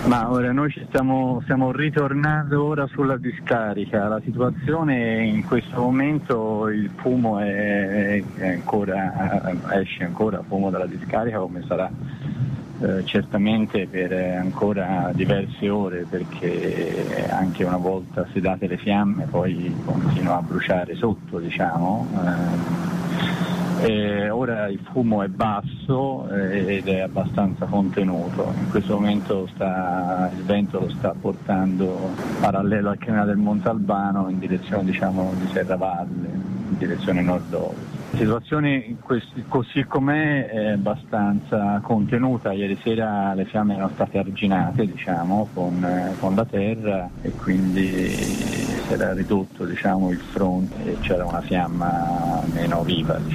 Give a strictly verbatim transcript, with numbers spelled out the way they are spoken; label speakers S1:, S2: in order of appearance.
S1: Ma ora noi ci stiamo, stiamo ritornando ora sulla discarica. La situazione in questo momento, il fumo è, è ancora, esce ancora fumo dalla discarica, come sarà eh, certamente per ancora diverse ore, perché anche una volta sedate le fiamme poi continua a bruciare sotto, diciamo. Eh, Eh, ora il fumo è basso eh, ed è abbastanza contenuto. In questo momento sta, il vento lo sta portando parallelo al canale del Montalbano in direzione, diciamo, di Serravalle, in direzione nord-ovest. La situazione così com'è è abbastanza contenuta. Ieri sera le fiamme erano state arginate, diciamo, con, con la terra, e quindi si era ridotto, diciamo, il fronte e c'era una fiamma meno viva, diciamo.